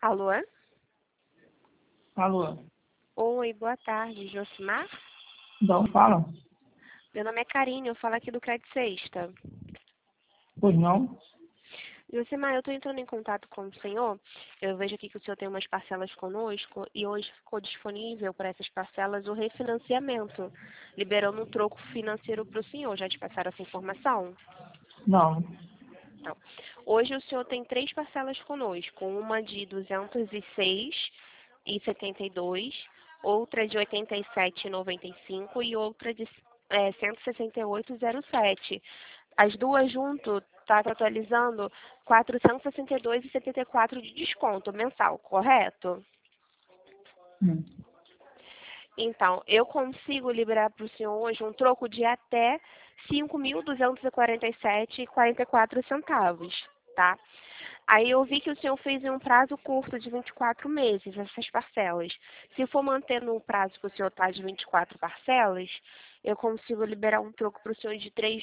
Alô? Alô? Oi, boa tarde, Josimar? Então, fala. Meu nome é Karine, eu falo aqui do Crédito Sexta. Pois não? Josimar, eu estou entrando em contato com o senhor. Eu vejo aqui que o senhor tem umas parcelas conosco e hoje ficou disponível para essas parcelas o refinanciamento, liberando um troco financeiro para o senhor. Já te passaram essa informação? Não. Então, hoje o senhor tem 3 parcelas conosco, uma de R$ 206,72, outra de R$ 87,95 e outra de R$ 168,07. As duas junto está totalizando R$ 462,74 de desconto mensal, correto? Hum. Então, eu consigo liberar para o senhor hoje um troco de até R$ 5.247,44, tá? Aí eu vi que o senhor fez em um prazo curto de 24 meses, essas parcelas. Se for manter no prazo que o senhor está de 24 parcelas, eu consigo liberar um troco para o senhor de R$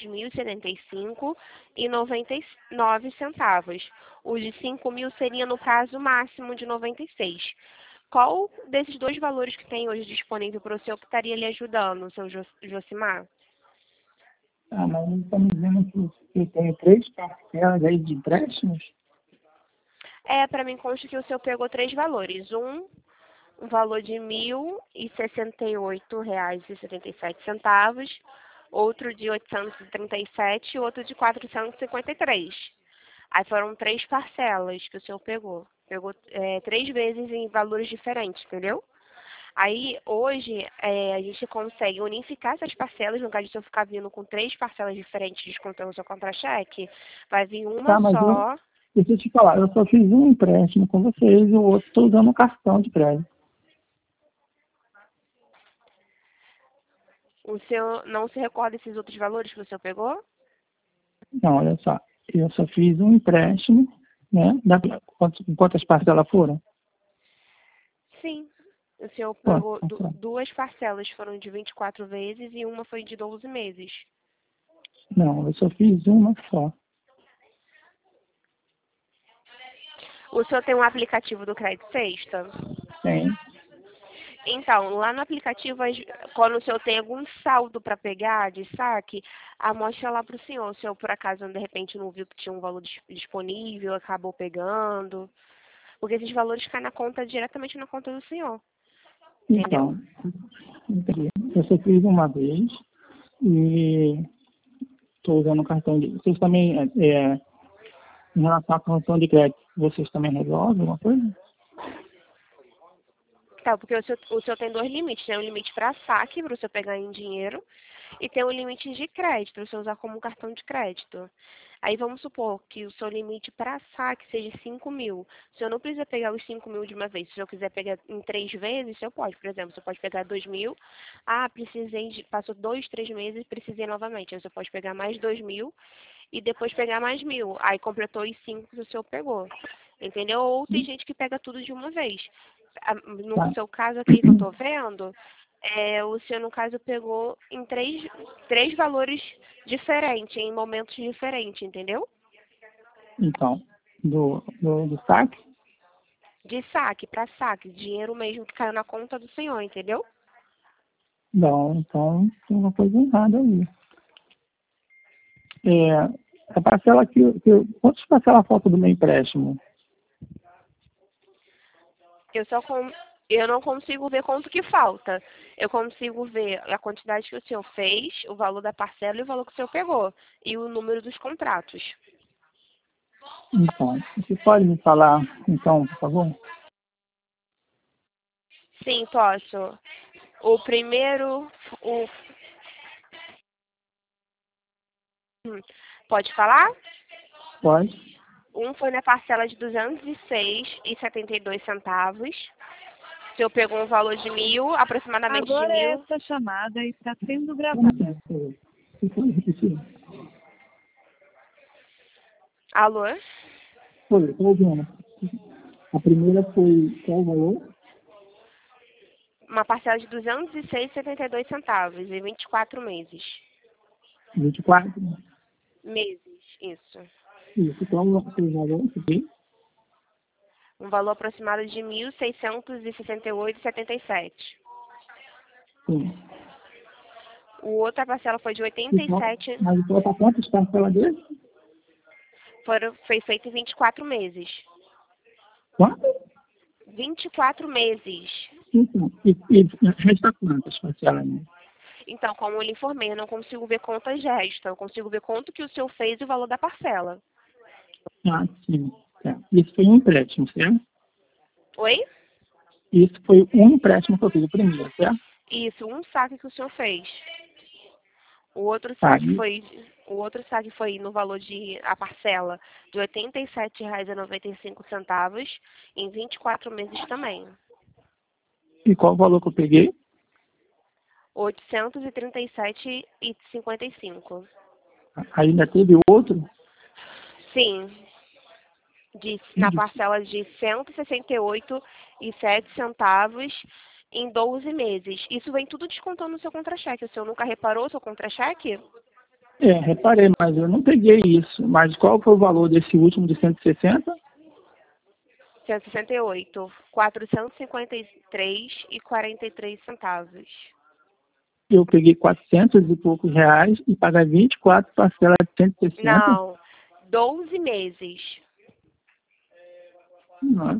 3.075,99. O de 5.000 seria no prazo máximo de 96. Qual desses dois valores que tem hoje disponível para o senhor que estaria lhe ajudando, seu Josimar? Ah, mas não estamos dizendo que eu tenho 3 parcelas aí de empréstimos? Para mim consta que o senhor pegou 3 valores. Um valor de R$ 1.068,77, outro de 837 e outro de 453. Aí foram 3 parcelas que o senhor pegou. Pegou 3 vezes em valores diferentes, entendeu? Aí, hoje, a gente consegue unificar essas parcelas, no caso de eu ficar vindo com 3 parcelas diferentes, descontando o seu contra-cheque, vai vir uma Tá, mas só. deixa eu te falar, eu só fiz um empréstimo com vocês e o outro estou usando um cartão de crédito. O senhor não se recorda desses outros valores que o senhor pegou? Não, olha só, eu só fiz um empréstimo, né? Quantas parcelas foram? Sim. O senhor Quantas pegou parcelas? 2 parcelas, foram de 24 vezes e uma foi de 12 meses. Não, eu só fiz uma só. O senhor tem um aplicativo do Crédito Sexta? Tem. Então, lá no aplicativo, quando o senhor tem algum saldo para pegar de saque, mostra lá para o senhor. O senhor, por acaso, de repente, não viu que tinha um valor disponível, acabou pegando. Porque esses valores caem na conta, diretamente na conta do senhor. Entendeu? Então, entendi. Eu só fiz uma vez e estou usando o cartão de... Vocês também, em relação ao cartão de crédito, vocês também resolvem alguma coisa? Tá, porque o senhor tem 2 limites. Tem um limite para saque, para o senhor pegar em dinheiro, e tem um limite de crédito, para o senhor usar como cartão de crédito. Aí vamos supor que o seu limite para saque seja 5.000. O senhor não precisa pegar os 5.000 de uma vez. Se o senhor quiser pegar em 3 vezes, o senhor pode. Por exemplo, você pode pegar 2.000. Passou 2, 3 meses, precisei novamente. Aí você pode pegar mais 2.000 e depois pegar mais 1.000. Aí completou os 5 que o senhor pegou. Entendeu? Ou tem gente que pega tudo de uma vez. No Tá. seu caso aqui que eu estou vendo, o senhor, no caso, pegou em três valores diferentes, em momentos diferentes, entendeu? Então, do saque? De saque para saque, dinheiro mesmo que caiu na conta do senhor, entendeu? Não, então tem uma coisa errada aí. A parcela quantas parcelas falta do meu empréstimo? Eu não consigo ver quanto que falta. Eu consigo ver a quantidade que o senhor fez, o valor da parcela e o valor que o senhor pegou. E o número dos contratos. Então, você pode me falar, então, por favor? Sim, posso. O primeiro, o... Pode falar? Pode. Um foi na parcela de R$ 206,72. O senhor pegou um valor de 1.000, aproximadamente de Agora 1.000. esta chamada está sendo gravada. Você pode repetir? Alô? Oi, estou ouvindo. A primeira foi qual o valor? Uma parcela de R$ 206,72 em 24 meses. 24. Meses, isso. Isso, qual o valor? Sim. Um valor aproximado de R$ 1.668,77. Sim. Outra parcela foi de 87, Mas então tá quantas parcelas dele? foi feito em 24 meses. Quanto? 24 meses. Então, e resta quantas parcelas ainda? Então, como eu lhe informei, eu não consigo ver quantas restam. Eu consigo ver quanto que o senhor fez e o valor da parcela. Ah, sim. Tá. Isso foi um empréstimo, certo? Oi? Isso foi um empréstimo que eu fiz, o primeiro, certo? Isso, um saque que o senhor fez. O outro Tá, saque foi, o outro saque foi no valor de a parcela de R$ 87,95 em 24 meses também. e qual o valor que eu peguei? R$ 837,55. Ainda teve outro? Sim, na parcela de R$ 168,07 em 12 meses. Isso vem tudo descontando no seu contra-cheque. O senhor nunca reparou o seu contra-cheque? Reparei, mas eu não peguei isso. Mas qual foi o valor desse último de 160? 168, R$ 453,43. Eu peguei 400 e poucos reais e paguei 24 parcelas de 160. Não, 12 meses. Nossa.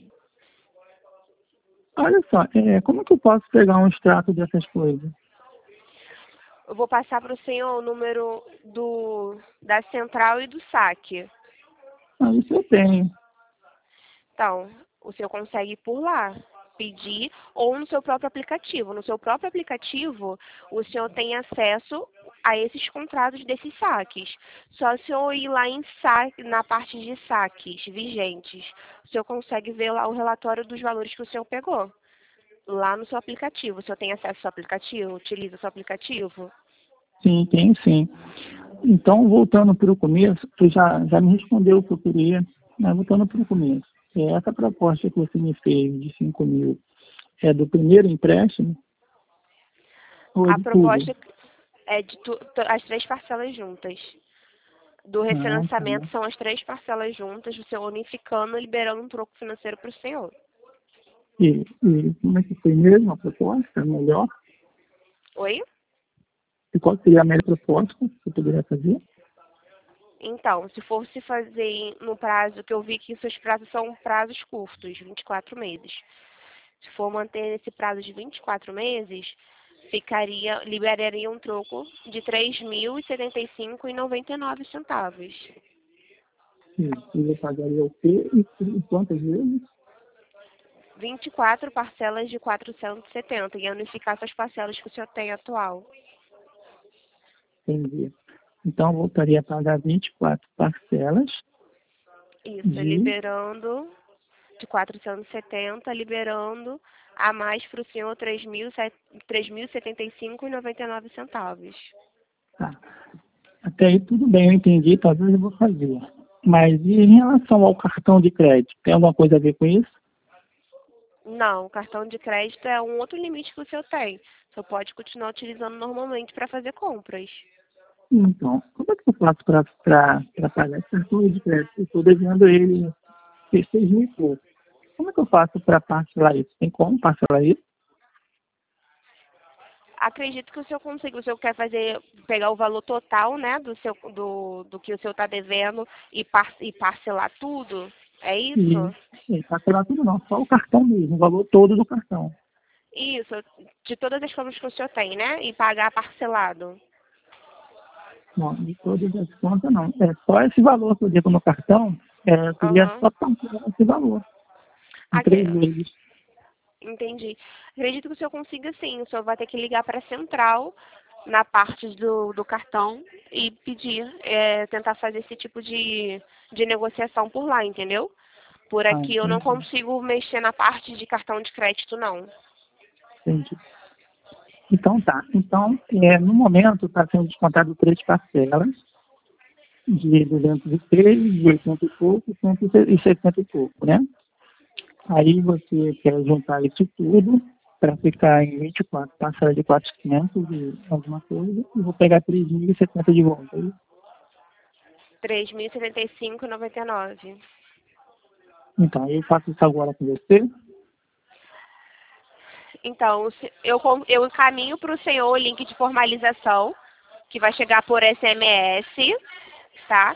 Olha só, como que eu posso pegar um extrato dessas coisas? Eu vou passar para o senhor o número da central e do saque. Ah, isso eu tenho. Então, o senhor consegue ir por lá, pedir, ou no seu próprio aplicativo. No seu próprio aplicativo, o senhor tem acesso a esses contratos desses saques. Só se eu ir lá em saque, na parte de saques vigentes, o senhor consegue ver lá o relatório dos valores que o senhor pegou. Lá no seu aplicativo. O senhor tem acesso ao seu aplicativo? Utiliza o seu aplicativo? Sim, tenho sim. Então, voltando para o começo, tu já me respondeu o que eu queria, mas voltando para o começo. Essa proposta que você me fez de 5 mil é do primeiro empréstimo ou é A de tudo? proposta é de as três parcelas juntas. Do Ah, tá. refinanciamento são as três parcelas juntas, o senhor unificando e liberando um troco financeiro para o senhor. E como é que foi mesmo a proposta? Melhor? Oi? E qual seria a melhor proposta que você poderia fazer? Então, se fosse fazer no prazo, que eu vi que seus prazos são prazos curtos, 24 meses. Se for manter esse prazo de 24 meses, liberaria um troco de R$ 3.075,99. E eu pagaria o quê? E quantas vezes? 24 parcelas de 470 e unificar essas parcelas que o senhor tem atual. Entendi. Então, eu voltaria a pagar 24 parcelas Isso, de... liberando de 470, liberando a mais para o senhor R$ 3.075,99. Tá. Até aí tudo bem, eu entendi, talvez eu vou fazer. Mas e em relação ao cartão de crédito, tem alguma coisa a ver com isso? Não, o cartão de crédito é um outro limite que o senhor tem. O senhor pode continuar utilizando normalmente para fazer compras. Então, como é que eu faço para pagar esse cartão de crédito? Eu estou devendo ele 6 mil e pouco. Como é que eu faço para parcelar isso? Tem como parcelar isso? Acredito que o senhor consiga. O senhor quer pegar o valor total, né, do que o senhor está devendo e parcelar tudo? É isso? Parcelar tudo não, só o cartão mesmo, o valor todo do cartão. Isso, de todas as formas que o senhor tem, né? E pagar parcelado. Não, de todas as contas não. É só esse valor que eu devo no cartão, eu queria Aham. só parcelar esse valor. Em Aqui, 3 vezes. entendi. Acredito que o senhor consiga sim. O senhor vai ter que ligar para a central na parte do cartão e pedir, tentar fazer esse tipo de negociação por lá, entendeu? Por Ah, aqui eu não entendi. consigo mexer na parte de cartão de crédito, não. Entendi. Então tá. Então, no momento está sendo descontado 3 parcelas de 203, de 80 e pouco, e 160 e pouco, né? Aí você quer juntar isso tudo para ficar em 24 parcelas de 400 e alguma coisa, e vou pegar 3.070 de volta. Aí, R$ 3.075,99. Então, eu faço isso agora com você. Então, eu encaminho para o senhor o link de formalização, que vai chegar por SMS, tá?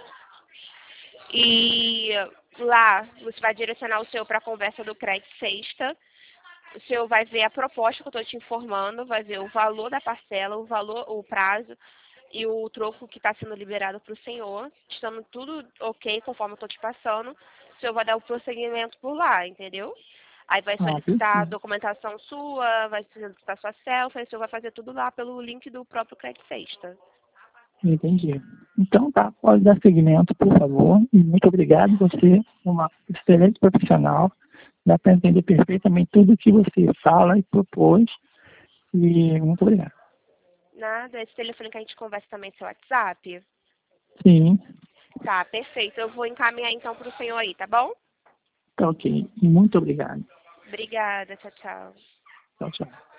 E lá você vai direcionar o senhor para a conversa do crédito sexta. O senhor vai ver a proposta que eu estou te informando, vai ver o valor da parcela, o prazo e o troco que está sendo liberado para o senhor. Estando tudo ok, conforme eu estou te passando, o senhor vai dar o prosseguimento por lá, entendeu? Aí vai solicitar a Perfeito. documentação sua, vai solicitar sua selfie, aí o senhor vai fazer tudo lá pelo link do próprio Crédito Sexta. Entendi. Então tá, pode dar seguimento, por favor. E muito obrigado. Você é uma excelente profissional. Dá para entender perfeitamente tudo que você fala e propôs. E muito obrigado. Nada, esse telefone que a gente conversa também é seu WhatsApp? Sim, Tá, perfeito. Eu vou encaminhar então para o senhor aí, tá bom? tá ok. Muito obrigado. Obrigada, tchau, tchau. Tchau, tchau.